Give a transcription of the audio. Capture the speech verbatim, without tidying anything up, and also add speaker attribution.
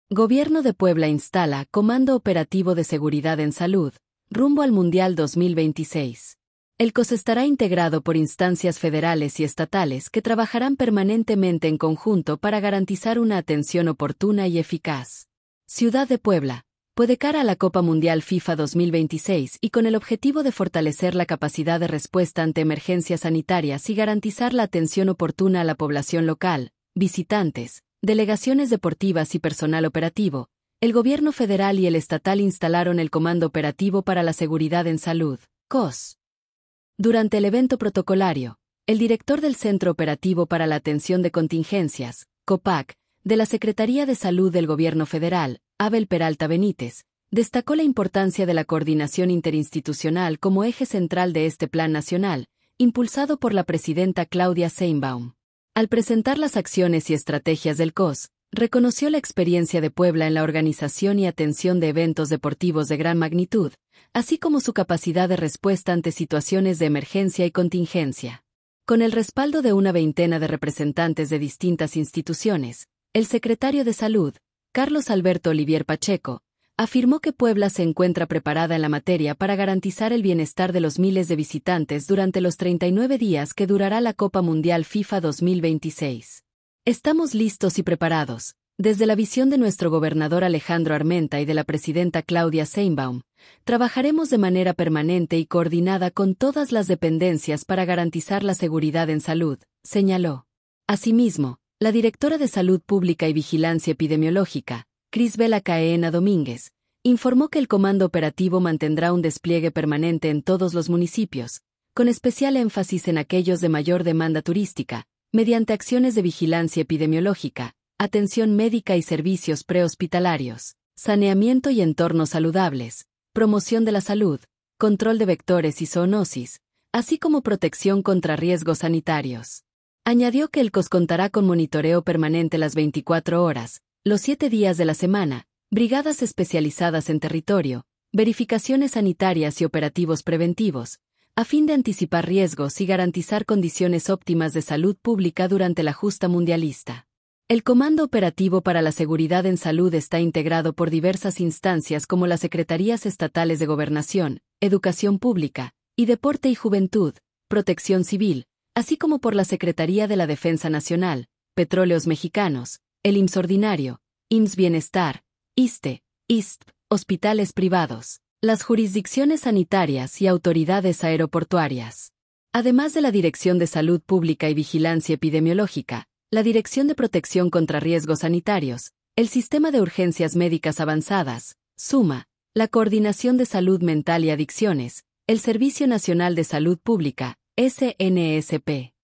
Speaker 1: Gobierno de Puebla instala Comando Operativo de Seguridad en Salud, rumbo al Mundial dos mil veintiséis. El C O S estará integrado por instancias federales y estatales que trabajarán permanentemente en conjunto para garantizar una atención oportuna y eficaz. Ciudad de Puebla, de cara a la Copa Mundial FIFA dos mil veintiséis y con el objetivo de fortalecer la capacidad de respuesta ante emergencias sanitarias y garantizar la atención oportuna a la población local, visitantes, delegaciones deportivas y personal operativo, el gobierno federal y el estatal instalaron el Comando Operativo para la Seguridad en Salud, C O S. Durante el evento protocolario, el director del Centro Operativo para la Atención de Contingencias, COPAC, de la Secretaría de Salud del Gobierno Federal, Abel Peralta Benítez, destacó la importancia de la coordinación interinstitucional como eje central de este plan nacional, impulsado por la presidenta Claudia Sheinbaum. Al presentar las acciones y estrategias del C O S, reconoció la experiencia de Puebla en la organización y atención de eventos deportivos de gran magnitud, así como su capacidad de respuesta ante situaciones de emergencia y contingencia. Con el respaldo de una veintena de representantes de distintas instituciones, el secretario de Salud, Carlos Alberto Olivier Pacheco, afirmó que Puebla se encuentra preparada en la materia para garantizar el bienestar de los miles de visitantes durante los treinta y nueve días que durará la Copa Mundial FIFA dos mil veintiséis. Estamos listos y preparados. Desde la visión de nuestro gobernador Alejandro Armenta y de la presidenta Claudia Sheinbaum, trabajaremos de manera permanente y coordinada con todas las dependencias para garantizar la seguridad en salud, señaló. Asimismo, la directora de Salud Pública y Vigilancia Epidemiológica, Crisbela Caena Domínguez, informó que el Comando Operativo mantendrá un despliegue permanente en todos los municipios, con especial énfasis en aquellos de mayor demanda turística, mediante acciones de vigilancia epidemiológica, atención médica y servicios prehospitalarios, saneamiento y entornos saludables, promoción de la salud, control de vectores y zoonosis, así como protección contra riesgos sanitarios. Añadió que el C O S contará con monitoreo permanente las veinticuatro horas, los siete días de la semana, brigadas especializadas en territorio, verificaciones sanitarias y operativos preventivos, a fin de anticipar riesgos y garantizar condiciones óptimas de salud pública durante la justa mundialista. El Comando Operativo para la Seguridad en Salud está integrado por diversas instancias como las Secretarías Estatales de Gobernación, Educación Pública, y Deporte y Juventud, Protección Civil, así como por la Secretaría de la Defensa Nacional, Petróleos Mexicanos, el I M S S Ordinario, I M S S Bienestar, ISSSTE, I S T P, hospitales privados, las jurisdicciones sanitarias y autoridades aeroportuarias. Además de la Dirección de Salud Pública y Vigilancia Epidemiológica, la Dirección de Protección contra Riesgos Sanitarios, el Sistema de Urgencias Médicas Avanzadas, SUMA, la Coordinación de Salud Mental y Adicciones, el Servicio Nacional de Salud Pública, S N S P.